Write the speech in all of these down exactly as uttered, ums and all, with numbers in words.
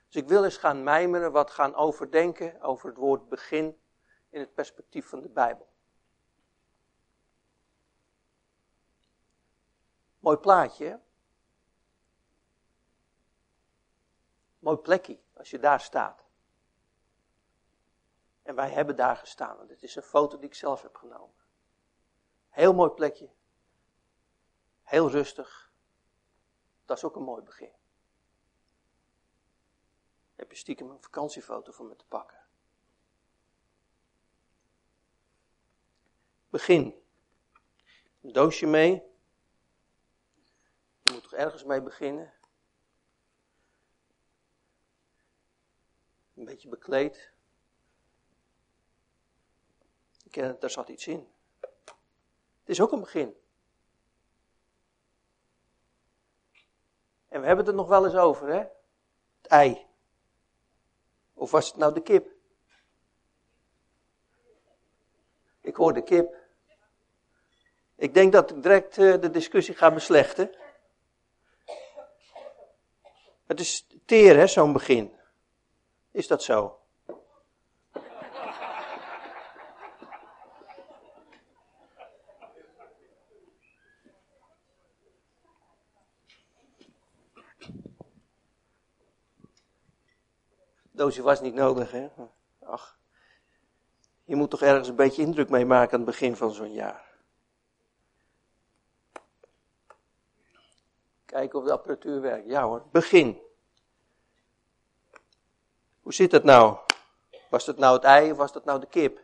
Dus ik wil eens gaan mijmeren, wat gaan overdenken over het woord begin in het perspectief van de Bijbel. Mooi plaatje, hè? Mooi plekje, als je daar staat. En wij hebben daar gestaan. Dit is een foto die ik zelf heb genomen. Heel mooi plekje. Heel rustig. Dat is ook een mooi begin. Heb je stiekem een vakantiefoto van me te pakken. Begin. Een doosje mee. Je moet toch ergens mee beginnen. Een beetje bekleed. Ik ken het, daar zat iets in. Het is ook een begin. En we hebben het er nog wel eens over, hè? Het ei. Of was het nou de kip? Ik hoor de kip. Ik denk dat ik direct uh, de discussie ga beslechten. Het is teer, hè, zo'n begin. Is dat zo? Doosje was niet nodig, hè? Ach, je moet toch ergens een beetje indruk mee maken aan het begin van zo'n jaar. Kijken of de apparatuur werkt. Ja hoor, begin. Hoe zit dat nou? Was dat nou het ei of was dat nou de kip?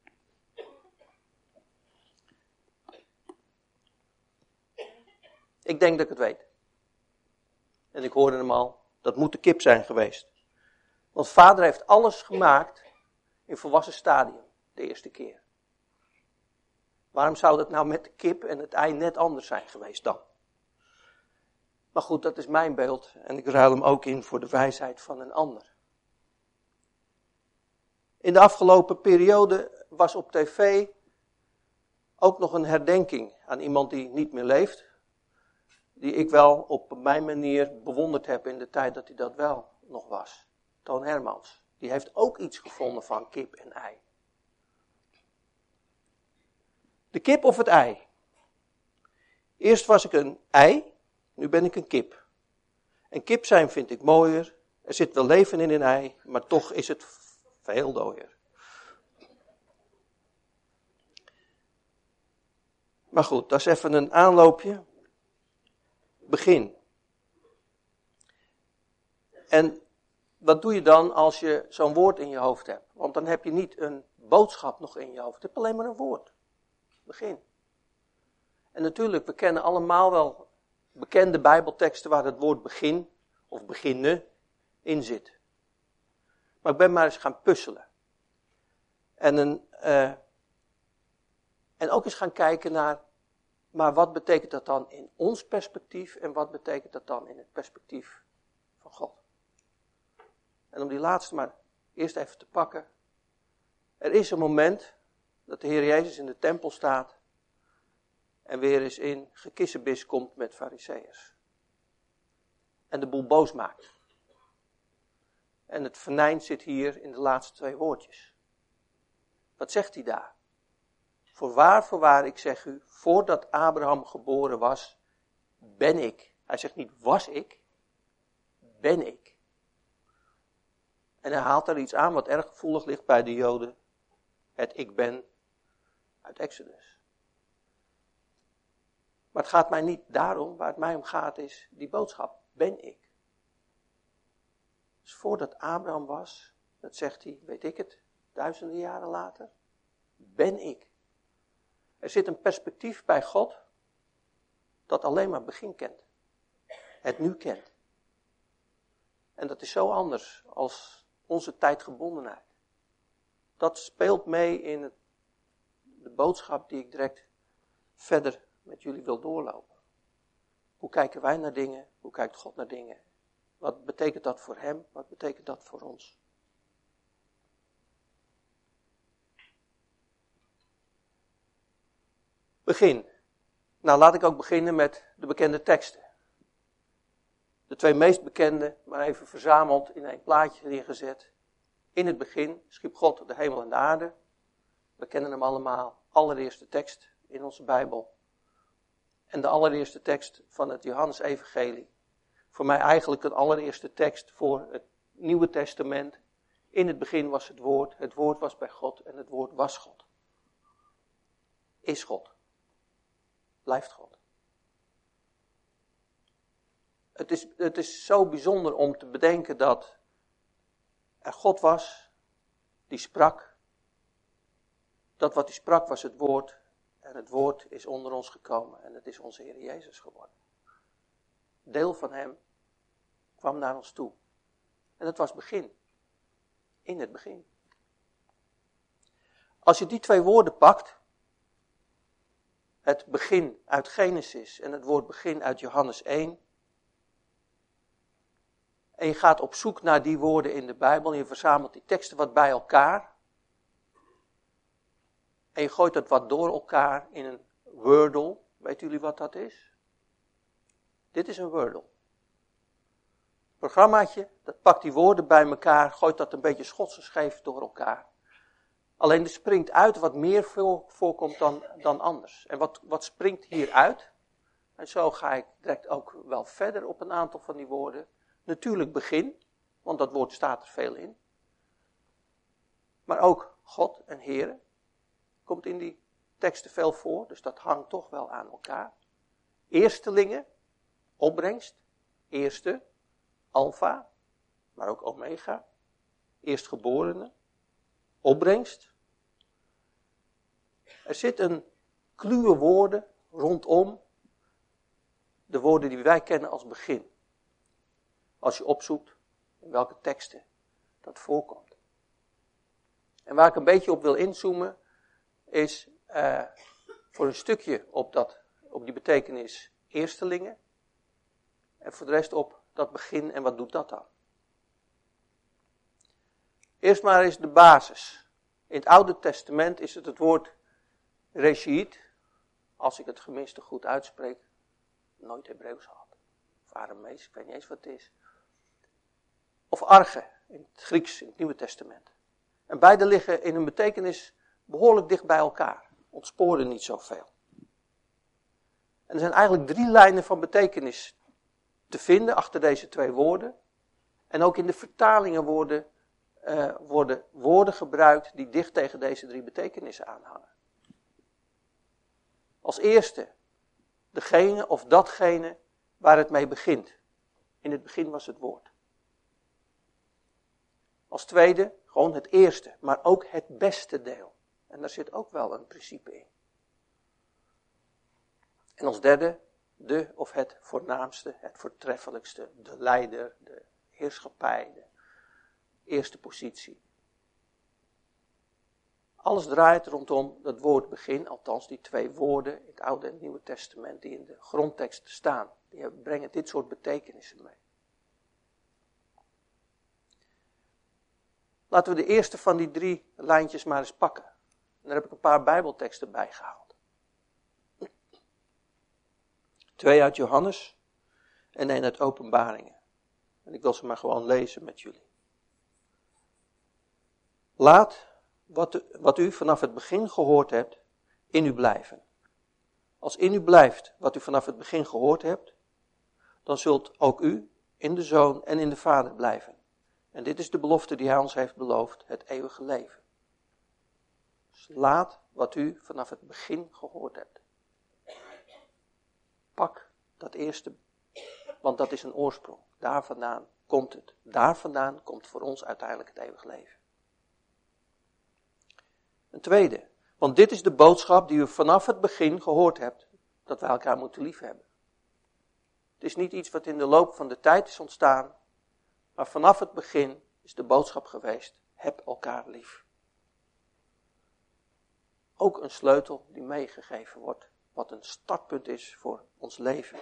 Ik denk dat ik het weet. En ik hoorde hem al, dat moet de kip zijn geweest. Want vader heeft alles gemaakt in volwassen stadium, de eerste keer. Waarom zou dat nou met de kip en het ei net anders zijn geweest dan? Maar goed, dat is mijn beeld en ik ruil hem ook in voor de wijsheid van een ander. In de afgelopen periode was op tv ook nog een herdenking aan iemand die niet meer leeft. Die ik wel op mijn manier bewonderd heb in de tijd dat hij dat wel nog was. Toon Hermans. Die heeft ook iets gevonden van kip en ei. De kip of het ei? Eerst was ik een ei, nu ben ik een kip. En kip zijn vind ik mooier. Er zit wel leven in een ei, maar toch is het veel dooier. Maar goed, dat is even een aanloopje. Begin. En wat doe je dan als je zo'n woord in je hoofd hebt? Want dan heb je niet een boodschap nog in je hoofd. Je hebt alleen maar een woord. Begin. En natuurlijk, we kennen allemaal wel bekende Bijbelteksten waar het woord begin of beginnen in zit. Maar ik ben maar eens gaan puzzelen. En, een, uh, en ook eens gaan kijken naar, maar wat betekent dat dan in ons perspectief en wat betekent dat dan in het perspectief van God? En om die laatste maar eerst even te pakken. Er is een moment dat de Heer Jezus in de tempel staat en weer eens in gekissebis komt met fariseërs. En de boel boos maakt. En het venijn zit hier in de laatste twee woordjes. Wat zegt hij daar? Voorwaar, voorwaar, ik zeg u, voordat Abraham geboren was, ben ik. Hij zegt niet was ik, ben ik. En hij haalt daar iets aan wat erg gevoelig ligt bij de Joden. Het ik ben uit Exodus. Maar het gaat mij niet daarom, waar het mij om gaat is die boodschap, ben ik. Dus voordat Abraham was, dat zegt hij, weet ik het, duizenden jaren later, ben ik. Er zit een perspectief bij God dat alleen maar begin kent. Het nu kent. En dat is zo anders als onze tijdgebondenheid. Dat speelt mee in het, de boodschap die ik direct verder met jullie wil doorlopen. Hoe kijken wij naar dingen? Hoe kijkt God naar dingen? Wat betekent dat voor hem? Wat betekent dat voor ons? Begin. Nou, laat ik ook beginnen met de bekende teksten. De twee meest bekende, maar even verzameld in één plaatje neergezet. In het begin schiep God de hemel en de aarde. We kennen hem allemaal. Allereerste tekst in onze Bijbel. En de allereerste tekst van het Johannes-evangelie. Voor mij eigenlijk een allereerste tekst voor het Nieuwe Testament. In het begin was het woord. Het woord was bij God en het woord was God. Is God. Blijft God. Het is, het is zo bijzonder om te bedenken dat er God was die sprak. Dat wat hij sprak was het woord. En het woord is onder ons gekomen en het is onze Heer Jezus geworden. Deel van hem kwam naar ons toe. En het was begin. In het begin. Als je die twee woorden pakt. Het begin uit Genesis en het woord begin uit Johannes één. En je gaat op zoek naar die woorden in de Bijbel. En je verzamelt die teksten wat bij elkaar. En je gooit het wat door elkaar in een Wordle. Weet jullie wat dat is? Dit is een Wordle. Programmaatje, dat pakt die woorden bij elkaar. Gooit dat een beetje schots en scheef door elkaar. Alleen er springt uit wat meer voorkomt dan, dan anders. En wat, wat springt hier uit? En zo ga ik direct ook wel verder op een aantal van die woorden. Natuurlijk begin, want dat woord staat er veel in. Maar ook God en Heere komt in die teksten veel voor, dus dat hangt toch wel aan elkaar. Eerstelingen, opbrengst, eerste, alfa, maar ook omega, eerstgeborene, opbrengst. Er zit een kluwe woorden rondom de woorden die wij kennen als begin. Als je opzoekt in welke teksten dat voorkomt. En waar ik een beetje op wil inzoomen is uh, voor een stukje op, dat, op die betekenis eerstelingen. En voor de rest op dat begin en wat doet dat dan. Eerst maar eens de basis. In het Oude Testament is het het woord Reshiet. Als ik het geminste goed uitspreek. Nooit Hebreeuws gehad. Of Aramees, ik weet niet eens wat het is. Of arche, in het Grieks, in het Nieuwe Testament. En beide liggen in hun betekenis behoorlijk dicht bij elkaar. Ontsporen niet zoveel. En er zijn eigenlijk drie lijnen van betekenis te vinden achter deze twee woorden. En ook in de vertalingen worden, uh, worden woorden gebruikt die dicht tegen deze drie betekenissen aanhangen. Als eerste, degene of datgene waar het mee begint. In het begin was het woord. Als tweede, gewoon het eerste, maar ook het beste deel. En daar zit ook wel een principe in. En als derde, de of het voornaamste, het voortreffelijkste, de leider, de heerschappij, de eerste positie. Alles draait rondom dat woord begin, althans die twee woorden in het Oude en het Nieuwe Testament die in de grondtekst staan. Die brengen dit soort betekenissen mee. Laten we de eerste van die drie lijntjes maar eens pakken. En daar heb ik een paar Bijbelteksten bij gehaald. Twee uit Johannes en één uit Openbaringen. En ik wil ze maar gewoon lezen met jullie. Laat wat u, wat u vanaf het begin gehoord hebt, in u blijven. Als in u blijft wat u vanaf het begin gehoord hebt, dan zult ook u in de Zoon en in de Vader blijven. En dit is de belofte die hij ons heeft beloofd, het eeuwige leven. Dus laat wat u vanaf het begin gehoord hebt. Pak dat eerste, want dat is een oorsprong. Daar vandaan komt het. Daar vandaan komt voor ons uiteindelijk het eeuwige leven. Een tweede, want dit is de boodschap die u vanaf het begin gehoord hebt, dat wij elkaar moeten liefhebben. Het is niet iets wat in de loop van de tijd is ontstaan, maar vanaf het begin is de boodschap geweest, heb elkaar lief. Ook een sleutel die meegegeven wordt, wat een startpunt is voor ons leven.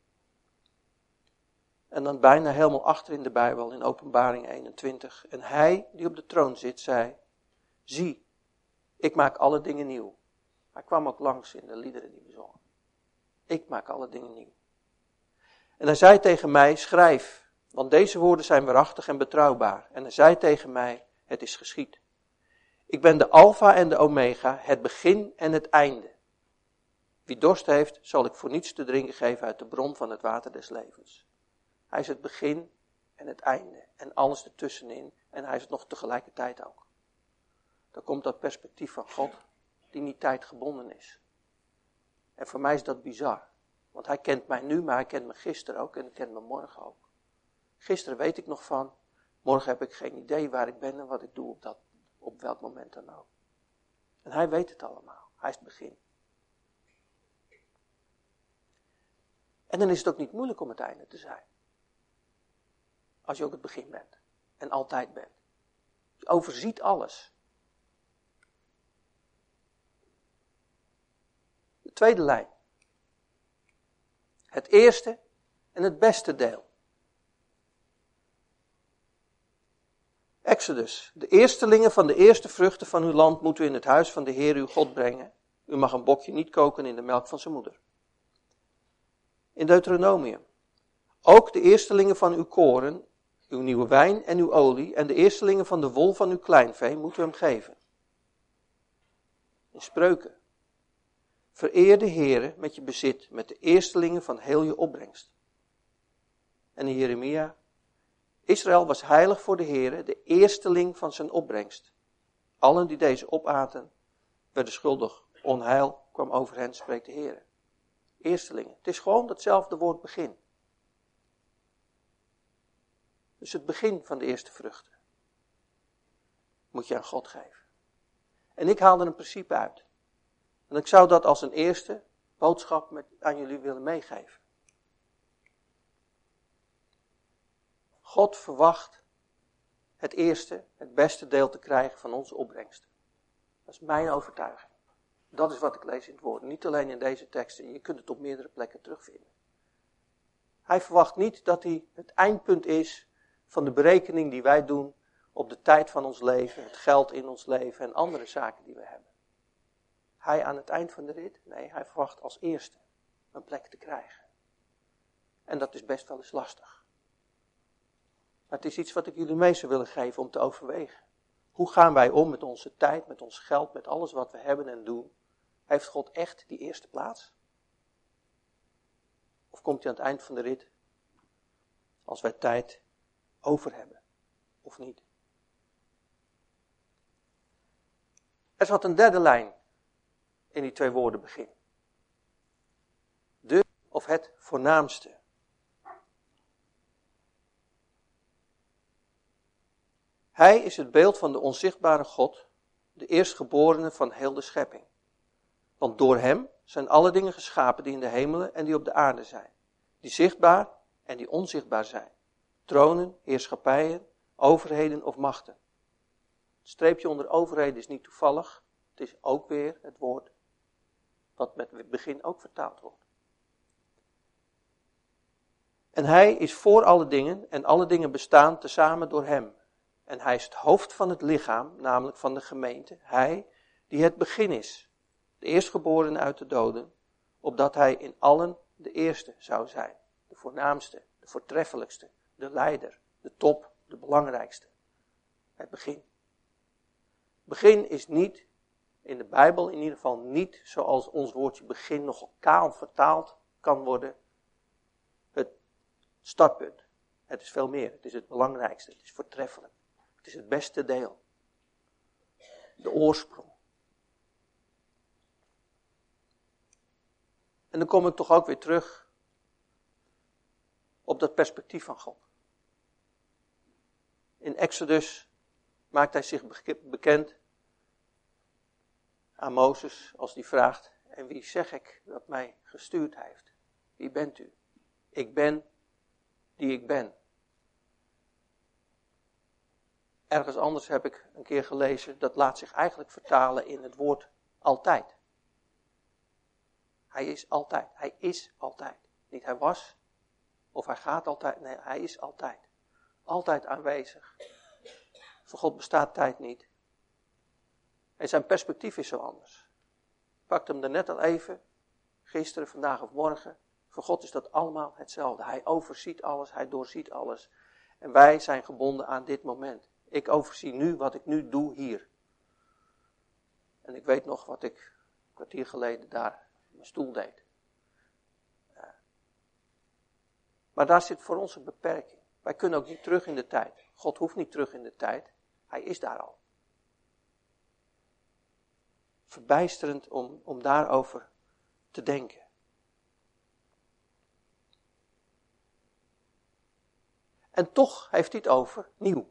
En dan bijna helemaal achter in de Bijbel, in Openbaring eenentwintig. En hij die op de troon zit, zei, zie, ik maak alle dingen nieuw. Hij kwam ook langs in de liederen die we zongen. Ik maak alle dingen nieuw. En hij zei tegen mij, schrijf, want deze woorden zijn waarachtig en betrouwbaar. En hij zei tegen mij, het is geschied. Ik ben de Alpha en de Omega, het begin en het einde. Wie dorst heeft, zal ik voor niets te drinken geven uit de bron van het water des levens. Hij is het begin en het einde en alles ertussenin en hij is het nog tegelijkertijd ook. Dan komt dat perspectief van God die niet tijdgebonden is. En voor mij is dat bizar. Want hij kent mij nu, maar hij kent me gisteren ook en hij kent me morgen ook. Gisteren weet ik nog van, morgen heb ik geen idee waar ik ben en wat ik doe op, dat, op welk moment dan ook. En hij weet het allemaal, hij is het begin. En dan is het ook niet moeilijk om het einde te zijn. Als je ook het begin bent en altijd bent. Je overziet alles. De tweede lijn. Het eerste en het beste deel. Exodus. De eerstelingen van de eerste vruchten van uw land moeten u in het huis van de Heer uw God brengen. U mag een bokje niet koken in de melk van zijn moeder. In Deuteronomium. Ook de eerstelingen van uw koren, uw nieuwe wijn en uw olie en de eerstelingen van de wol van uw kleinvee moeten u hem geven. In Spreuken. Vereer de Heere met je bezit, met de eerstelingen van heel je opbrengst. En in Jeremia. Israël was heilig voor de Heere, de eersteling van zijn opbrengst. Allen die deze opaten, werden schuldig. Onheil kwam over hen, spreekt de Heere. Eerstelingen. Het is gewoon datzelfde woord begin. Dus het begin van de eerste vruchten moet je aan God geven. En ik haal er een principe uit. En ik zou dat als een eerste boodschap met, aan jullie willen meegeven. God verwacht het eerste, het beste deel te krijgen van onze opbrengsten. Dat is mijn overtuiging. Dat is wat ik lees in het woord. Niet alleen in deze teksten. Je kunt het op meerdere plekken terugvinden. Hij verwacht niet dat hij het eindpunt is van de berekening die wij doen op de tijd van ons leven, het geld in ons leven en andere zaken die we hebben. Hij aan het eind van de rit? Nee, hij verwacht als eerste een plek te krijgen. En dat is best wel eens lastig. Maar het is iets wat ik jullie mee zou willen geven om te overwegen. Hoe gaan wij om met onze tijd, met ons geld, met alles wat we hebben en doen? Heeft God echt die eerste plaats? Of komt hij aan het eind van de rit als wij tijd over hebben? Of niet? Er zat een derde lijn in die twee woorden begin. De of het voornaamste. Hij is het beeld van de onzichtbare God, de eerstgeborene van heel de schepping. Want door hem zijn alle dingen geschapen die in de hemelen en die op de aarde zijn. Die zichtbaar en die onzichtbaar zijn. Tronen, heerschappijen, overheden of machten. Het streepje onder overheden is niet toevallig. Het is ook weer het woord wat met het begin ook vertaald wordt. En hij is voor alle dingen en alle dingen bestaan tezamen door hem. En hij is het hoofd van het lichaam, namelijk van de gemeente. Hij die het begin is, de eerstgeborene uit de doden, opdat hij in allen de eerste zou zijn. De voornaamste, de voortreffelijkste, de leider, de top, de belangrijkste. Het begin. Begin is niet, in de Bijbel in ieder geval niet, zoals ons woordje begin nogal kaal vertaald kan worden, het startpunt. Het is veel meer, het is het belangrijkste, het is voortreffelijk. Het is het beste deel. De oorsprong. En dan kom ik toch ook weer terug op dat perspectief van God. In Exodus maakt hij zich bekend aan Mozes als die vraagt, en wie zeg ik dat mij gestuurd heeft? Wie bent u? Ik ben die ik ben. Ergens anders heb ik een keer gelezen, dat laat zich eigenlijk vertalen in het woord altijd. Hij is altijd. Hij is altijd. Niet hij was, of hij gaat altijd. Nee, hij is altijd. Altijd aanwezig. Voor God bestaat tijd niet. En zijn perspectief is zo anders. Ik pakte hem er net al even, gisteren, vandaag of morgen, Voor God is dat allemaal hetzelfde. Hij overziet alles, hij doorziet alles. En wij zijn gebonden aan dit moment. Ik overzie nu wat ik nu doe hier. En ik weet nog wat ik een kwartier geleden daar in mijn stoel deed. Ja. Maar daar zit voor ons een beperking. Wij kunnen ook niet terug in de tijd. God hoeft niet terug in de tijd. Hij is daar al. Verbijsterend om, om daarover te denken. En toch heeft hij het over nieuw.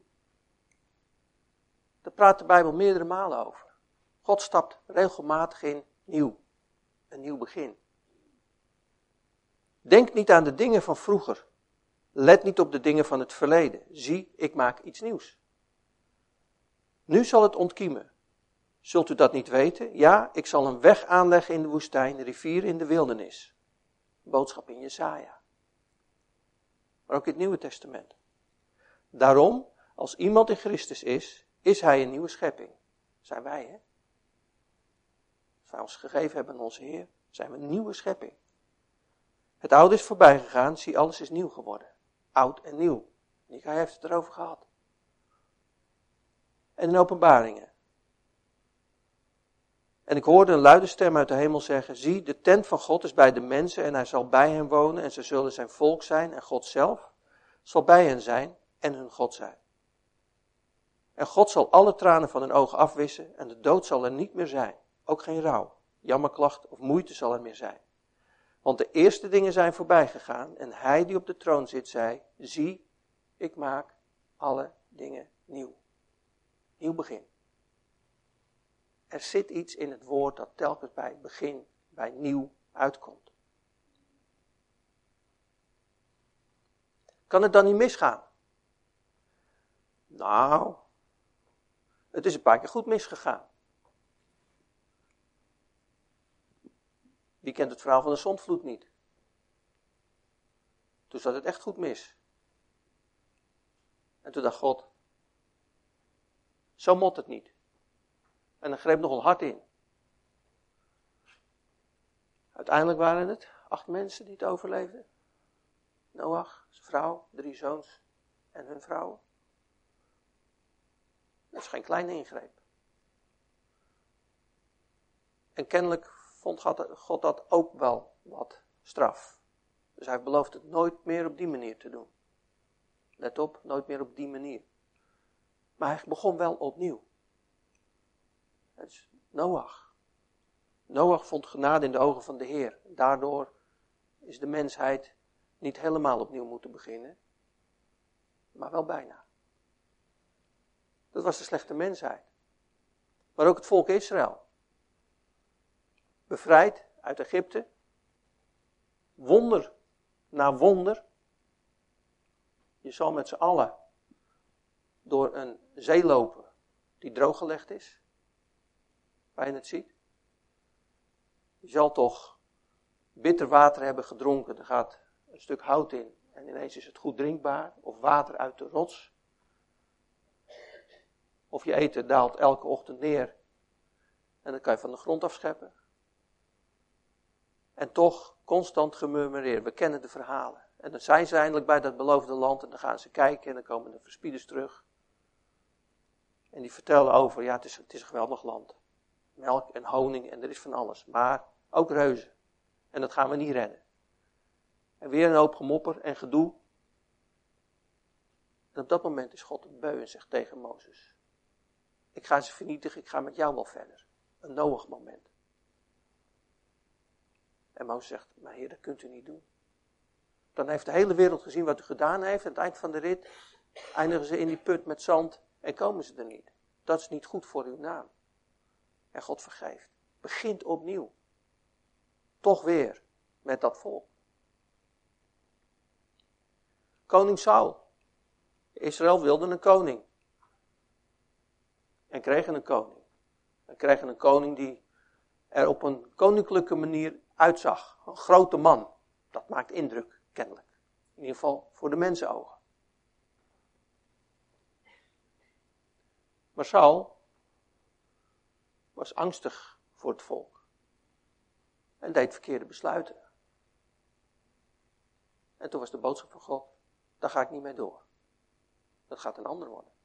Daar praat de Bijbel meerdere malen over. God stapt regelmatig in nieuw. Een nieuw begin. Denk niet aan de dingen van vroeger. Let niet op de dingen van het verleden. Zie, ik maak iets nieuws. Nu zal het ontkiemen. Zult u dat niet weten? Ja, ik zal een weg aanleggen in de woestijn, een rivier in de wildernis. Boodschap in Jesaja. Maar ook in het Nieuwe Testament. Daarom, als iemand in Christus is, is hij een nieuwe schepping. Zijn wij, hè? Als wij ons gegeven hebben aan onze Heer, zijn we een nieuwe schepping. Het oude is voorbij gegaan, zie, alles is nieuw geworden. Oud en nieuw. Nika heeft het erover gehad. En in Openbaringen. En ik hoorde een luide stem uit de hemel zeggen, zie, de tent van God is bij de mensen en hij zal bij hen wonen en ze zullen zijn volk zijn en God zelf zal bij hen zijn en hun God zijn. En God zal alle tranen van hun ogen afwissen en de dood zal er niet meer zijn. Ook geen rouw, jammerklacht of moeite zal er meer zijn. Want de eerste dingen zijn voorbij gegaan en hij die op de troon zit zei, zie, ik maak alle dingen nieuw. Nieuw begin. Er zit iets in het woord dat telkens bij het begin, bij nieuw uitkomt. Kan het dan niet misgaan? Nou, het is een paar keer goed misgegaan. Wie kent het verhaal van de zondvloed niet? Toen zat het echt goed mis. En toen dacht God, zo mot het niet. En dan greep nogal hard in. Uiteindelijk waren het acht mensen die het overleefden. Noach, zijn vrouw, drie zoons en hun vrouwen. Dat is geen kleine ingreep. En kennelijk vond God dat ook wel wat straf. Dus hij belooft het nooit meer op die manier te doen. Let op, nooit meer op die manier. Maar hij begon wel opnieuw. Het is Noach. Noach vond genade in de ogen van de Heer. Daardoor is de mensheid niet helemaal opnieuw moeten beginnen. Maar wel bijna. Dat was de slechte mensheid. Maar ook het volk Israël. Bevrijd uit Egypte. Wonder na wonder. Je zal met z'n allen door een zee lopen die drooggelegd is. Waar je het ziet. Je zal toch bitter water hebben gedronken. Er gaat een stuk hout in en ineens is het goed drinkbaar. Of water uit de rots. Of je eten daalt elke ochtend neer en dan kan je van de grond afscheppen. En toch constant gemurmureer. We kennen de verhalen. En dan zijn ze eindelijk bij dat beloofde land en dan gaan ze kijken en dan komen de verspieders terug. En die vertellen over, ja het is, het is een geweldig land. Melk en honing en er is van alles. Maar ook reuzen. En dat gaan we niet redden. En weer een hoop gemopper en gedoe. En op dat moment is God het beu en zegt tegen Mozes. Ik ga ze vernietigen, ik ga met jou wel verder. Een Noach moment. En Mozes zegt, maar Heer, dat kunt u niet doen. Dan heeft de hele wereld gezien wat u gedaan heeft. Aan het eind van de rit eindigen ze in die put met zand en komen ze er niet. Dat is niet goed voor uw naam. En God vergeeft. Begint opnieuw. Toch weer met dat volk. Koning Saul. Israël wilde een koning. En kregen een koning. En kregen een koning die er op een koninklijke manier uitzag. Een grote man. Dat maakt indruk, kennelijk. In ieder geval voor de mensenogen. Maar Saul was angstig voor het volk. En deed verkeerde besluiten. En toen was de boodschap van God, daar ga ik niet mee door. Dat gaat een ander worden.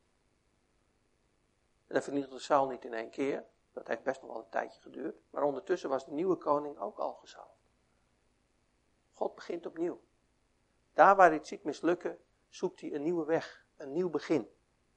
En dat vernietigde de Saul niet in één keer. Dat heeft best nog wel een tijdje geduurd. Maar ondertussen was de nieuwe koning ook al gezalfd. God begint opnieuw. Daar waar iets ziet mislukken, zoekt hij een nieuwe weg. Een nieuw begin.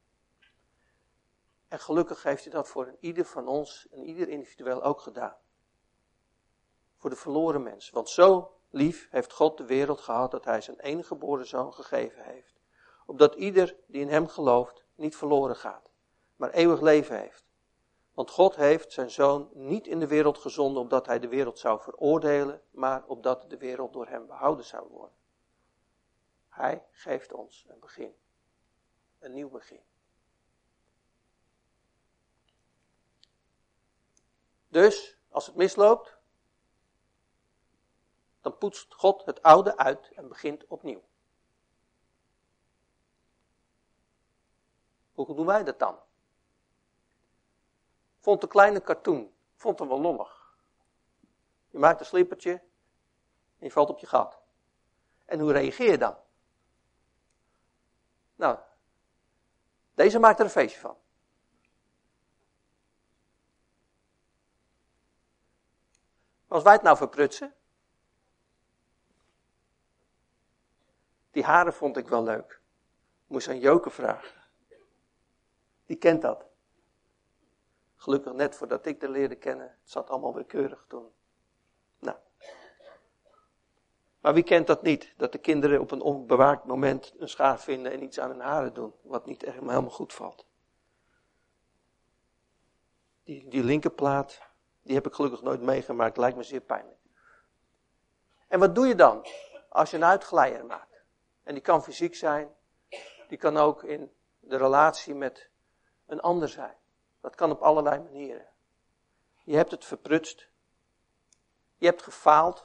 En gelukkig heeft hij dat voor een ieder van ons en ieder individueel ook gedaan. Voor de verloren mens. Want zo lief heeft God de wereld gehad dat hij zijn enige geboren zoon gegeven heeft. Opdat ieder die in hem gelooft niet verloren gaat, maar eeuwig leven heeft. Want God heeft zijn zoon niet in de wereld gezonden opdat hij de wereld zou veroordelen, maar opdat de wereld door hem behouden zou worden. Hij geeft ons een begin. Een nieuw begin. Dus, als het misloopt, dan poetst God het oude uit en begint opnieuw. Hoe doen wij dat dan? Vond een kleine cartoon, vond hem wel lollig. Je maakt een slippertje en je valt op je gat. En hoe reageer je dan? Nou, deze maakt er een feestje van. Als wij het nou verprutsen. Die haren vond ik wel leuk. Moest aan Joke vragen. Die kent dat. Gelukkig net voordat ik de leerde kennen. Het zat allemaal weer keurig toen. Nou. Maar wie kent dat niet? Dat de kinderen op een onbewaakt moment een schaar vinden en iets aan hun haren doen. Wat niet echt helemaal goed valt. Die, die linkerplaat, die heb ik gelukkig nooit meegemaakt. Lijkt me zeer pijnlijk. En wat doe je dan als je een uitglijder maakt? En die kan fysiek zijn. Die kan ook in de relatie met een ander zijn. Dat kan op allerlei manieren. Je hebt het verprutst. Je hebt gefaald.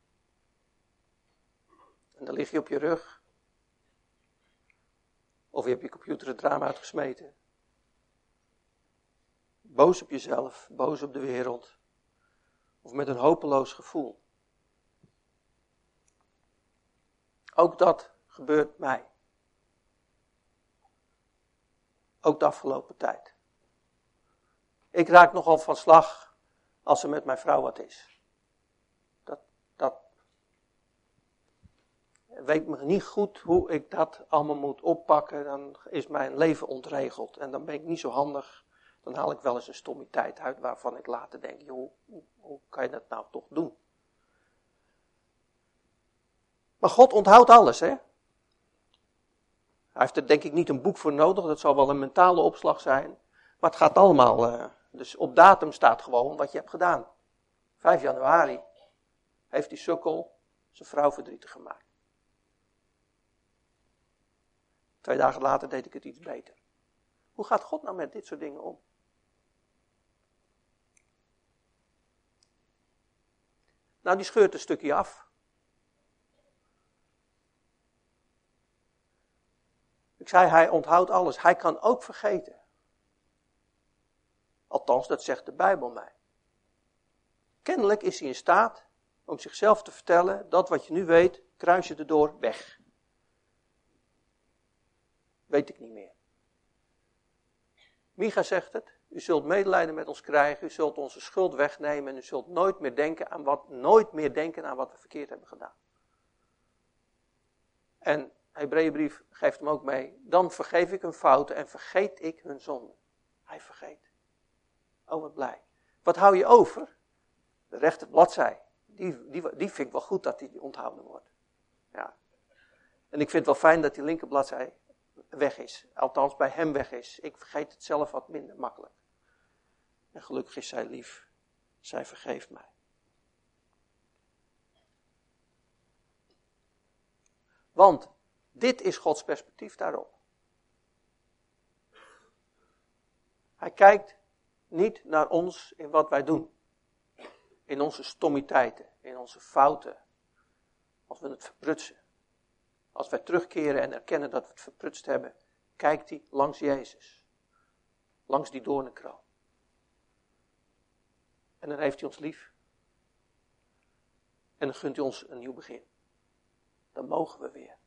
En dan lig je op je rug. Of je hebt je computer het raam uitgesmeten. Boos op jezelf, boos op de wereld. Of met een hopeloos gevoel. Ook dat gebeurt mij. Ook de afgelopen tijd. Ik raak nogal van slag als er met mijn vrouw wat is. Dat, dat weet me niet goed hoe ik dat allemaal moet oppakken. Dan is mijn leven ontregeld. En dan ben ik niet zo handig. Dan haal ik wel eens een stommiteit uit waarvan ik later denk, joh, hoe, hoe kan je dat nou toch doen? Maar God onthoudt alles, hè? Hij heeft er denk ik niet een boek voor nodig, dat zal wel een mentale opslag zijn. Maar het gaat allemaal, uh, dus op datum staat gewoon wat je hebt gedaan. vijf januari heeft die sukkel zijn vrouw verdrietig gemaakt. Twee dagen later deed ik het iets beter. Hoe gaat God nou met dit soort dingen om? Nou, die scheurt een stukje af. Ik zei, hij onthoudt alles. Hij kan ook vergeten. Althans, dat zegt de Bijbel mij. Kennelijk is hij in staat om zichzelf te vertellen, dat wat je nu weet, kruis je erdoor weg. Weet ik niet meer. Micha zegt het, u zult medelijden met ons krijgen, u zult onze schuld wegnemen en u zult nooit meer denken aan wat, nooit meer denken aan wat we verkeerd hebben gedaan. En Hebreeënbrief geeft hem ook mee, dan vergeef ik hun fouten en vergeet ik hun zonden. Hij vergeet. Oh, wat blij. Wat hou je over? De rechter bladzij. Die, die, die vind ik wel goed dat die onthouden wordt. Ja. En ik vind het wel fijn dat die linkerbladzij weg is. Althans bij hem weg is. Ik vergeet het zelf wat minder makkelijk. En gelukkig is zij lief. Zij vergeeft mij. Want dit is Gods perspectief daarop. Hij kijkt niet naar ons in wat wij doen. In onze stommiteiten, in onze fouten. Als we het verprutsen. Als wij terugkeren en erkennen dat we het verprutst hebben, kijkt hij langs Jezus. Langs die doornenkroon. En dan heeft hij ons lief. En dan gunt hij ons een nieuw begin. dan mogen we weer.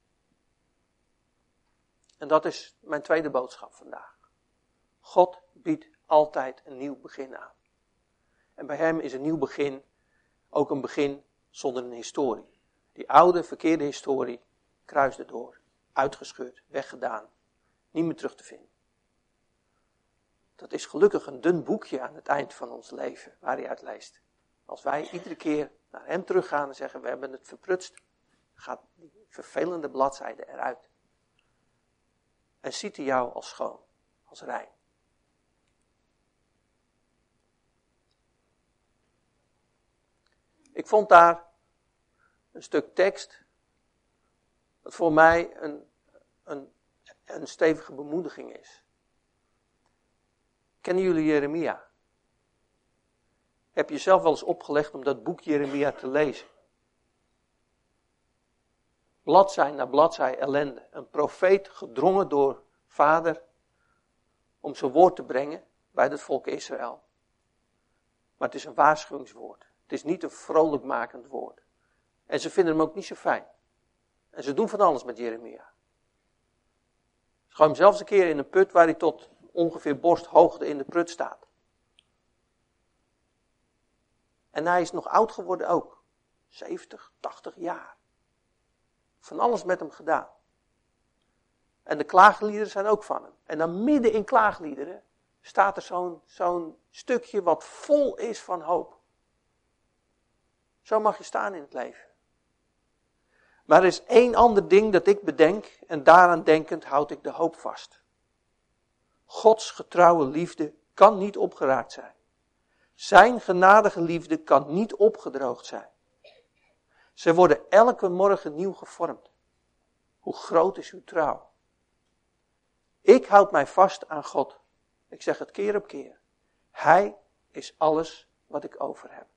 En dat is mijn tweede boodschap vandaag. God biedt altijd een nieuw begin aan. En bij hem is een nieuw begin ook een begin zonder een historie. Die oude, verkeerde historie kruist erdoor, uitgescheurd, weggedaan, niet meer terug te vinden. Dat is gelukkig een dun boekje aan het eind van ons leven, waar hij uit leest. Als wij iedere keer naar hem teruggaan en zeggen, we hebben het verprutst, gaat die vervelende bladzijde eruit. En ziet hij jou als schoon, als rein. Ik vond daar een stuk tekst, dat voor mij een, een, een stevige bemoediging is. Kennen jullie Jeremia? Heb je zelf wel eens opgelegd om dat boek Jeremia te lezen? Bladzij na bladzij ellende. Een profeet gedrongen door vader om zijn woord te brengen bij het volk Israël. Maar het is een waarschuwingswoord. Het is niet een vrolijkmakend woord. En ze vinden hem ook niet zo fijn. En ze doen van alles met Jeremia. Ze gooien hem zelfs een keer in een put waar hij tot ongeveer borsthoogte in de prut staat. En hij is nog oud geworden ook. zeventig, tachtig jaar. Van alles met hem gedaan. En de klaagliederen zijn ook van hem. En dan midden in klaagliederen staat er zo'n, zo'n stukje wat vol is van hoop. Zo mag je staan in het leven. Maar er is één ander ding dat ik bedenk en daaraan denkend houd ik de hoop vast. Gods getrouwe liefde kan niet opgeraakt zijn. Zijn genadige liefde kan niet opgedroogd zijn. Ze worden elke morgen nieuw gevormd. Hoe groot is uw trouw? Ik houd mij vast aan God. Ik zeg het keer op keer. Hij is alles wat ik over heb.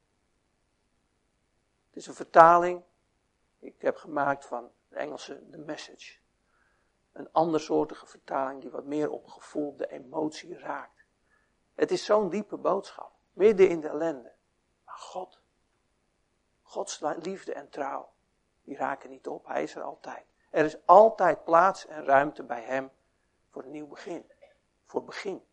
Het is een vertaling die ik heb gemaakt van de Engelse The Message. Een andersoortige vertaling die wat meer op gevoel, de emotie raakt. Het is zo'n diepe boodschap. Midden in de ellende. Maar God, Gods liefde en trouw, die raken niet op. Hij is er altijd. Er is altijd plaats en ruimte bij hem voor een nieuw begin. Voor begin.